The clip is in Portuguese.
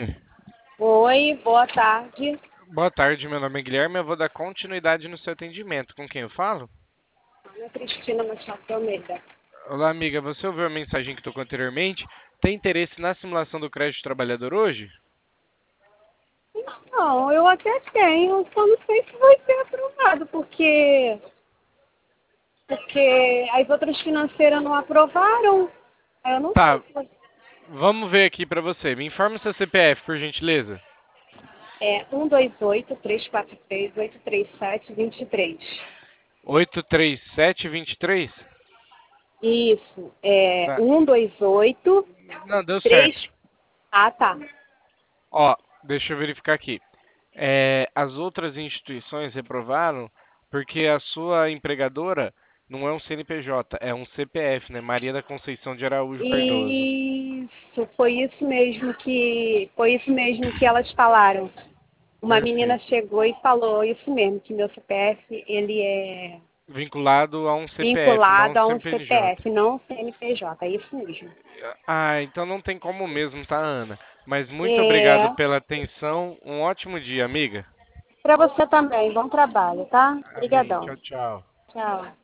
Oi, boa tarde. Boa tarde, meu nome é Guilherme. Eu vou dar continuidade no seu atendimento. Com quem eu falo? Ana Cristina Machado Almeida. Olá, amiga. Você ouviu a mensagem que tocou anteriormente? Tem interesse na simulação do crédito trabalhador hoje? Não, eu até tenho, só não sei se vai ser aprovado, porque as outras financeiras não aprovaram. Eu não sei Tá, se vai. vamos ver aqui pra você. Me informa o seu CPF, por gentileza. É 128-343-837-23. 83723. Isso, é Tá. 128 Não, deu 3. certo. Ah, tá. Ó, deixa eu verificar aqui. As outras instituições reprovaram porque a sua empregadora não é um CNPJ, é um CPF, né? Maria da Conceição de Araújo Cardoso. Foi isso mesmo que elas falaram. Uma menina Perfeito. chegou e falou isso mesmo, que meu CPF ele é Vinculado a um CPF, não um vinculado a um CNPJ. CPF, não um CNPJ, é isso mesmo. Ah, então não tem como mesmo, tá, Ana? Mas muito obrigado É, pela atenção. Um ótimo dia, amiga. para você também, bom trabalho, tá? Amém. Obrigadão. Tchau, tchau. Tchau.